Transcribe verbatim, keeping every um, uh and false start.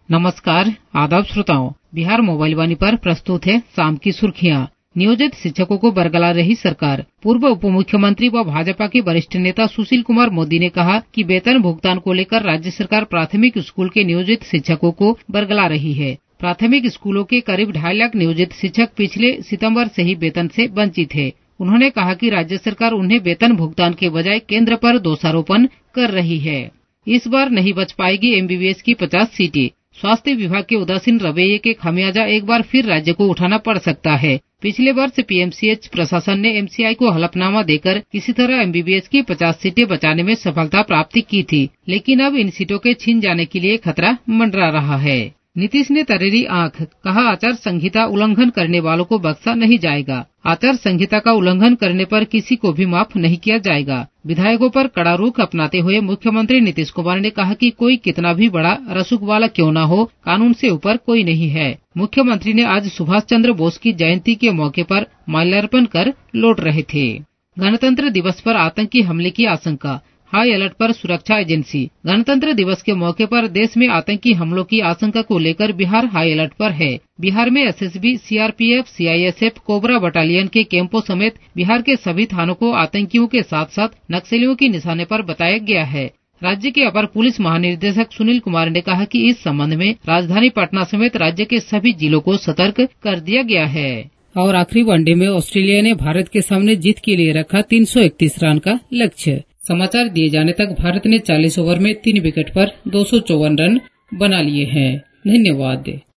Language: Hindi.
नमस्कार, आदाब श्रोताओं। बिहार मोबाइल वाणी पर प्रस्तुत है शाम की सुर्खियां। नियोजित शिक्षकों को बरगला रही सरकार। पूर्व उप मुख्यमंत्री व भाजपा के वरिष्ठ नेता सुशील कुमार मोदी ने कहा कि वेतन भुगतान को लेकर राज्य सरकार प्राथमिक स्कूल के नियोजित शिक्षकों को बरगला रही है। प्राथमिक स्कूलों के करीब ढाई लाख नियोजित शिक्षक पिछले सितम्बर से ही वेतन से वंचित है। उन्होंने कहा कि राज्य सरकार उन्हें वेतन भुगतान के बजाय केंद्र पर दोषारोपण कर रही है। इस बार नहीं बच पाएगी एमबीबीएस की पचास सीटें। स्वास्थ्य विभाग के उदासीन रवैये के खामियाजा एक बार फिर राज्य को उठाना पड़ सकता है। पिछले वर्ष पीएमसीएच प्रशासन ने एमसीआई को हलफनामा देकर किसी तरह एमबीबीएस की पचास सीटें बचाने में सफलता प्राप्त की थी, लेकिन अब इन सीटों के छीन जाने के लिए खतरा मंडरा रहा है। नीतीश ने तरेरी आंख, कहा आचार संहिता उल्लंघन करने वालों को बख्शा नहीं जाएगा। आचार संहिता का उल्लंघन करने पर किसी को भी माफ नहीं किया जाएगा। विधायकों पर कड़ा रुख अपनाते हुए मुख्यमंत्री नीतीश कुमार ने कहा कि कोई कितना भी बड़ा रसूख वाला क्यों न हो, कानून से ऊपर कोई नहीं है। मुख्यमंत्री ने आज सुभाष चंद्र बोस की जयंती के मौके पर माल्यार्पण कर लौट रहे थे। गणतंत्र दिवस पर आतंकी हमले की आशंका, हाई अलर्ट पर सुरक्षा एजेंसी। गणतंत्र दिवस के मौके पर देश में आतंकी हमलों की आशंका को लेकर बिहार हाई अलर्ट पर है। बिहार में SSB, CRPF, CISF, cobra battalion के कैंपों समेत बिहार के सभी थानों को आतंकियों के साथ साथ नक्सलियों के निशाने पर बताया गया है। राज्य के अपर पुलिस महानिदेशक सुनील कुमार ने कहा कि इस संबंध में राजधानी पटना समेत राज्य के सभी जिलों को सतर्क कर दिया गया है। और आखिरी वनडे में ऑस्ट्रेलिया ने भारत के सामने जीत के लिए रखा तीन सौ इकतीस रन का लक्ष्य। समाचार दिए जाने तक भारत ने चालीस ओवर में तीन विकेट पर दो सौ चौवन रन बना लिए हैं। धन्यवाद।